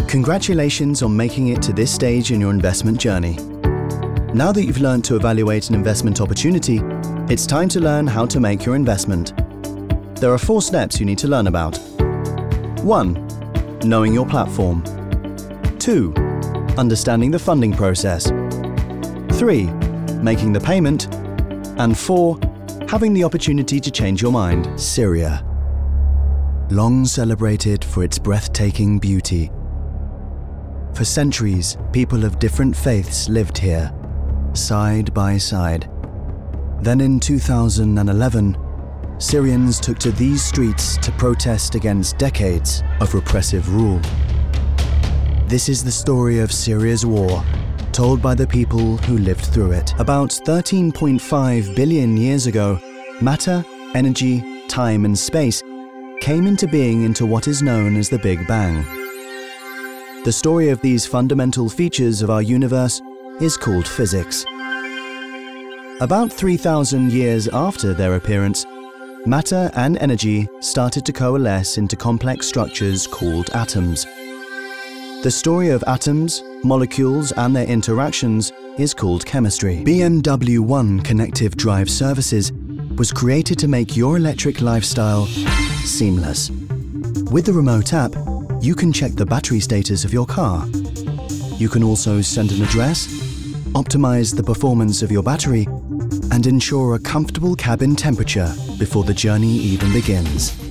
Congratulations on making it to this stage in your investment journey. Now that you've learned to evaluate an investment opportunity, it's time to learn how to make your investment. There are 4 steps you need to learn about. 1. Knowing your platform. 2. Understanding the funding process. 3. Making the payment. And 4. Having the opportunity to change your mind. Syria. Long celebrated for its breathtaking beauty. For centuries, people of different faiths lived here, side by side. Then in 2011, Syrians took to these streets to protest against decades of repressive rule. This is the story of Syria's war, told by the people who lived through it. About 13.5 billion years ago, matter, energy, time and space came into being into what is known as the Big Bang. The story of these fundamental features of our universe is called physics. About 3,000 years after their appearance, matter and energy started to coalesce into complex structures called atoms. The story of atoms, molecules and their interactions is called chemistry. BMW One Connective Drive Services was created to make your electric lifestyle seamless. With the remote app, you can check the battery status of your car. You can also send an address, optimize the performance of your battery, and ensure a comfortable cabin temperature before the journey even begins.